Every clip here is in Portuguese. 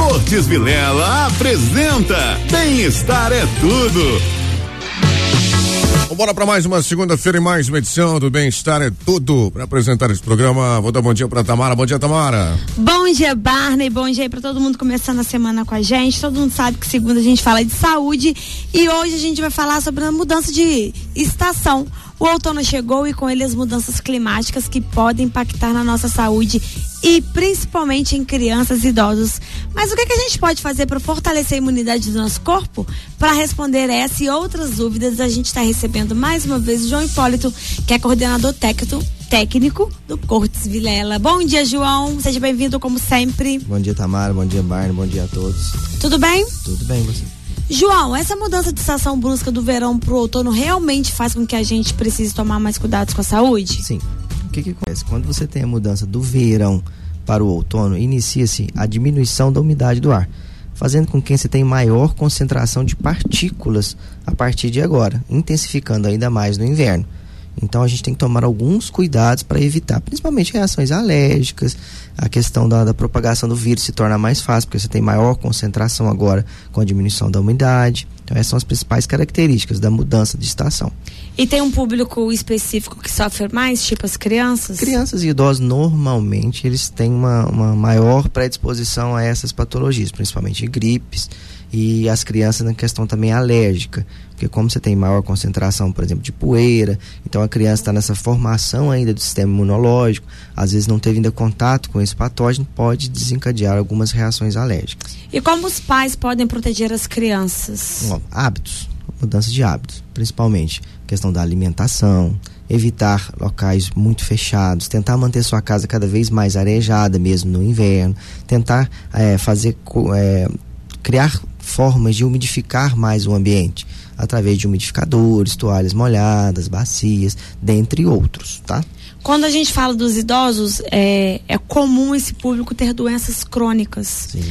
Cortes Vilela apresenta Bem-Estar é Tudo. Bora para mais uma segunda-feira e mais uma edição do Bem-Estar é Tudo. Para apresentar esse programa, vou dar bom dia para Tamara. Bom dia, Tamara. Bom dia, Barney. Bom dia aí para todo mundo começando a semana com a gente. Todo mundo sabe que segunda a gente fala de saúde e hoje a gente vai falar sobre a mudança de estação. O outono chegou e com ele as mudanças climáticas que podem impactar na nossa saúde e principalmente em crianças e idosos. Mas o que a gente pode fazer para fortalecer a imunidade do nosso corpo? Para responder essa e outras dúvidas, a gente está recebendo mais uma vez o João Hipólito, que é coordenador técnico do Cortes Vilela. Bom dia, João. Seja bem-vindo como sempre. Bom dia, Tamara. Bom dia, Barney. Bom dia a todos. Tudo bem? Tudo bem, você? João, essa mudança de estação brusca do verão pro outono realmente faz com que a gente precise tomar mais cuidados com a saúde? Sim. O que acontece? Quando você tem a mudança do verão para o outono, inicia-se a diminuição da umidade do ar, fazendo com que você tenha maior concentração de partículas a partir de agora, intensificando ainda mais no inverno. Então a gente tem que tomar alguns cuidados para evitar, principalmente reações alérgicas, a questão da propagação do vírus se torna mais fácil, porque você tem maior concentração agora com a diminuição da umidade. Então essas são as principais características da mudança de estação. E tem um público específico que sofre mais, tipo as crianças? Crianças e idosos, normalmente, eles têm uma maior predisposição a essas patologias, principalmente gripes, e as crianças na questão também alérgica, porque como você tem maior concentração, por exemplo, de poeira, então a criança está nessa formação ainda do sistema imunológico, às vezes não teve ainda contato com esse patógeno, pode desencadear algumas reações alérgicas. E como os pais podem proteger as crianças? Hábitos, mudança de hábitos, principalmente questão da alimentação, evitar locais muito fechados, tentar manter sua casa cada vez mais arejada, mesmo no inverno, tentar criar formas de umidificar mais o ambiente, através de umidificadores, toalhas molhadas, bacias, dentre outros, tá? Quando a gente fala dos idosos, é comum esse público ter doenças crônicas. Sim.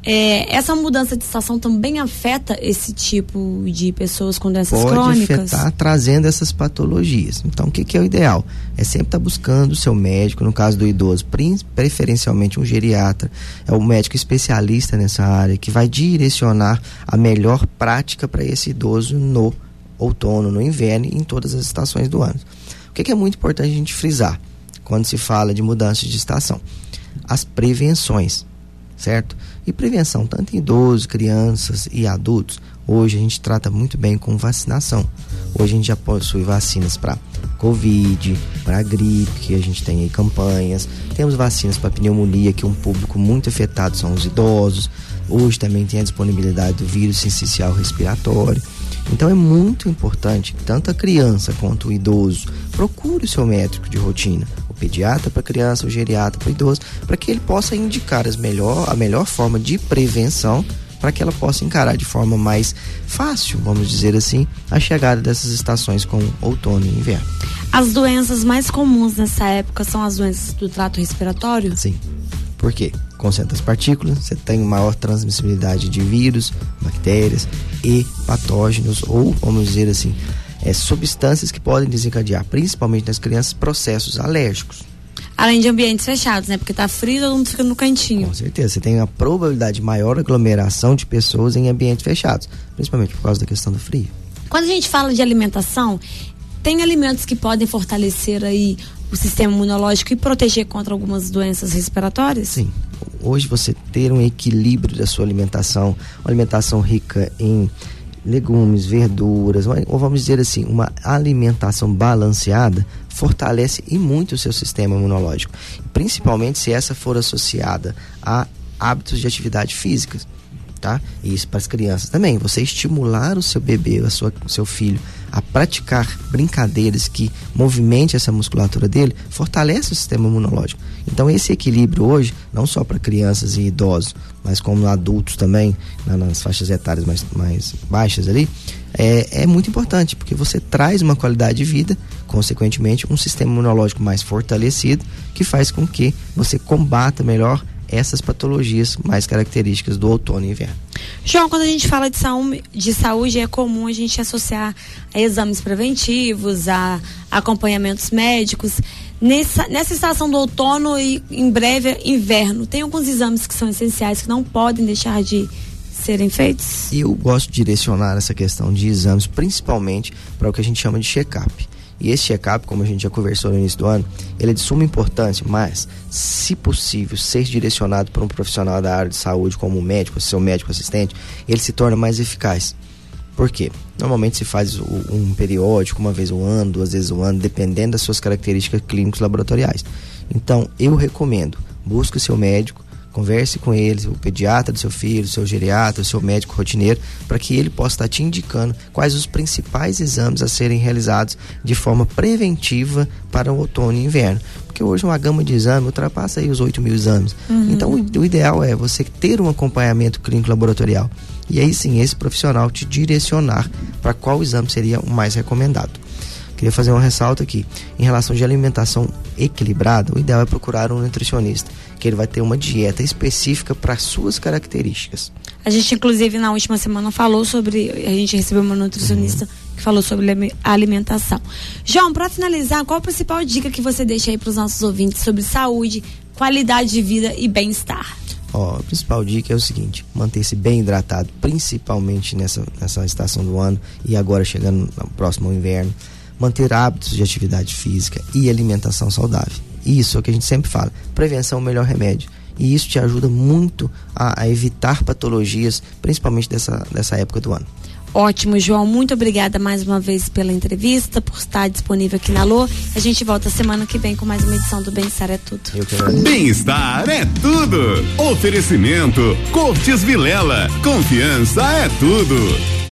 Essa mudança de estação também afeta esse tipo de pessoas com doenças crônicas? Pode afetar, trazendo essas patologias. Então, o que é o ideal? É sempre estar buscando o seu médico, no caso do idoso, preferencialmente um geriatra, é o médico especialista nessa área, que vai direcionar a melhor prática para esse idoso no outono, no inverno e em todas as estações do ano. O que é muito importante a gente frisar quando se fala de mudança de estação? As prevenções, certo? E prevenção tanto em idosos, crianças e adultos, hoje a gente trata muito bem com vacinação. Hoje a gente já possui vacinas para Covid, para gripe, que a gente tem aí campanhas. Temos vacinas para pneumonia, que é um público muito afetado são os idosos. Hoje também tem a disponibilidade do vírus sincicial respiratório. Então é muito importante que tanto a criança quanto o idoso procure o seu médico de rotina, o pediatra para a criança, o geriatra para o idoso, para que ele possa indicar a melhor forma de prevenção, para que ela possa encarar de forma mais fácil, vamos dizer assim, a chegada dessas estações com outono e inverno. As doenças mais comuns nessa época são as doenças do trato respiratório? Sim. Por quê? Concentra as partículas, você tem maior transmissibilidade de vírus, bactérias e patógenos, ou vamos dizer assim, substâncias que podem desencadear, principalmente nas crianças, processos alérgicos. Além de ambientes fechados, né? Porque tá frio, todo mundo fica no cantinho. Com certeza, você tem a probabilidade de maior aglomeração de pessoas em ambientes fechados, principalmente por causa da questão do frio. Quando a gente fala de alimentação, tem alimentos que podem fortalecer aí o sistema imunológico e proteger contra algumas doenças respiratórias? Sim. Hoje você ter um equilíbrio da sua alimentação, uma alimentação rica em legumes, verduras, ou vamos dizer assim, uma alimentação balanceada, fortalece e muito o seu sistema imunológico, principalmente se essa for associada a hábitos de atividade física, tá? E isso para as crianças também, você estimular o seu bebê, o seu filho a praticar brincadeiras que movimente essa musculatura dele, fortalece o sistema imunológico. Então esse equilíbrio hoje, não só para crianças e idosos, mas como adultos também, nas faixas etárias mais baixas ali, é muito importante, porque você traz uma qualidade de vida, consequentemente um sistema imunológico mais fortalecido, que faz com que você combata melhor essas patologias mais características do outono e inverno. João, quando a gente fala de saúde, é comum a gente associar a exames preventivos, a acompanhamentos médicos. Nessa estação do outono e em breve inverno, tem alguns exames que são essenciais que não podem deixar de serem feitos? Eu gosto de direcionar essa questão de exames principalmente para o que a gente chama de check-up. E esse check-up, como a gente já conversou no início do ano, ele é de suma importância, mas, se possível, ser direcionado por um profissional da área de saúde, como um médico, seu médico assistente, ele se torna mais eficaz. Por quê? Normalmente se faz um periódico, uma vez ao ano, 2 vezes ao ano, dependendo das suas características clínicas laboratoriais. Então, eu recomendo, busque o seu médico, converse com ele, o pediatra do seu filho, o seu geriatra, o seu médico rotineiro, para que ele possa estar te indicando quais os principais exames a serem realizados de forma preventiva para o outono e inverno. Porque hoje uma gama de exames ultrapassa aí os 8.000 exames. Então, o ideal é você ter um acompanhamento clínico laboratorial. E aí sim, esse profissional te direcionar para qual exame seria o mais recomendado. Queria fazer uma ressalta aqui. Em relação de alimentação equilibrada, o ideal é procurar um nutricionista, que ele vai ter uma dieta específica para suas características. A gente, inclusive, na última semana falou sobre... A gente recebeu uma nutricionista que falou sobre a alimentação. João, para finalizar, qual a principal dica que você deixa aí para os nossos ouvintes sobre saúde, qualidade de vida e bem-estar? A principal dica é o seguinte: manter-se bem hidratado, principalmente nessa estação do ano e agora chegando no próximo inverno. Manter hábitos de atividade física e alimentação saudável. Isso é o que a gente sempre fala. Prevenção é o melhor remédio. E isso te ajuda muito a evitar patologias, principalmente dessa época do ano. Ótimo, João. Muito obrigada mais uma vez pela entrevista, por estar disponível aqui na Alô. A gente volta semana que vem com mais uma edição do Bem-Estar é Tudo. Bem-Estar é tudo. Oferecimento Cortes Vilela. Confiança é tudo.